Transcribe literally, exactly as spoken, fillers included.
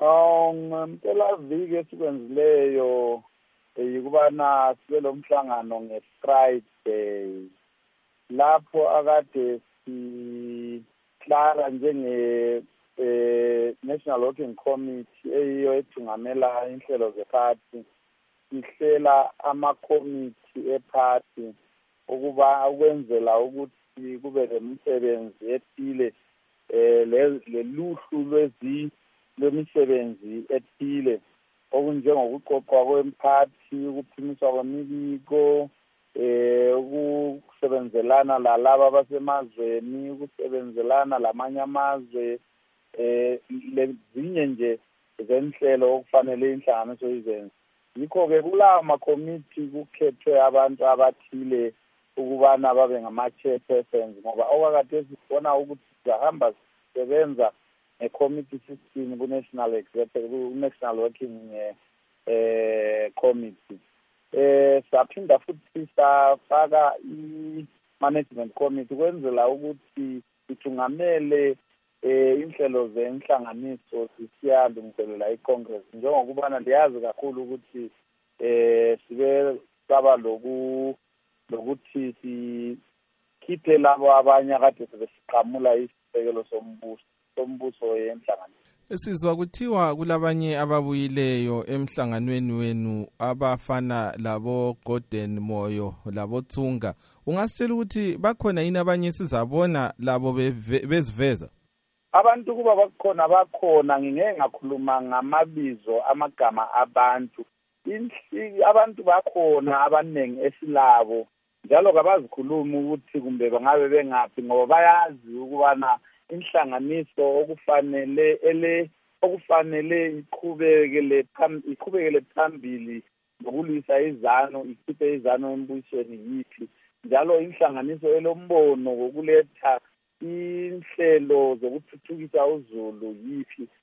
Um, impelaviki esikwenzileyo yikubana sibe lo mhlangano nge-Friday lapho akade sihlala njenge eh National Working Committee eyiyo ethungamela inhlelo zeparty, ihlela ama-committee eparty ukuba ukwenzela ukuthi kube lemisebenzi ethile eh leluhlu lwezi lwemisebenzi ethile okunjengokuqoqwa kwemphathi, ukuphimiswa kwemibiko, eh ukusebenzelana lalabo abasemazweni, ukusebenzelana lamanye amazwe, eh lezinye nje zenhlelo okufanele inhlanganiso izenze. Yikho-ke kulawo ma-committee kukhethwe abantu abathile ukubana babe ngama-chairpersons, ngoba okwakade sibona ukuthi siyahamba sisebenza nge-committee system ku-National Executive, ku-National Working eh Committee. Eh saphinda futhi safaka i-Management Committee kwenzela ukuthi ithungamele eh inhlelo zenhlanganiso sisiyalungiselela i-Congress, njengokubana ndiyazi kakhulu ukuthi eh sibe saba loku lokuthi sikhiphe labo abanye akade sebesiqhamula isisekelo sombuso sombuso yenhlanganiso. Sizwa kuthiwa kulabanye ababuyileyo emhlanganweni wenu abafana labo Gordon Moyo labo Tsunga. Ungasitshela ukuthi bakhona yini abanye sizabona labo beziveza? Abantu kuba bakhona bakhona, ngingeke ngakhuluma ngamabizo amagama abantu. Abantu bakhona abaningi esilabo njalo kabazikhuluma ukuthi kumbe bangabe bengaphi, ngoba bayazi ukubana inhlanganiso okufanele ele okufanele iqhubekele phambili iqhubekele phambili ngokulwisa izano, ikhiphe izano embusweni yipi, njalo inhlanganiso elombono ngokuletha inhlelo zokuthuthukisa uZulu yipi.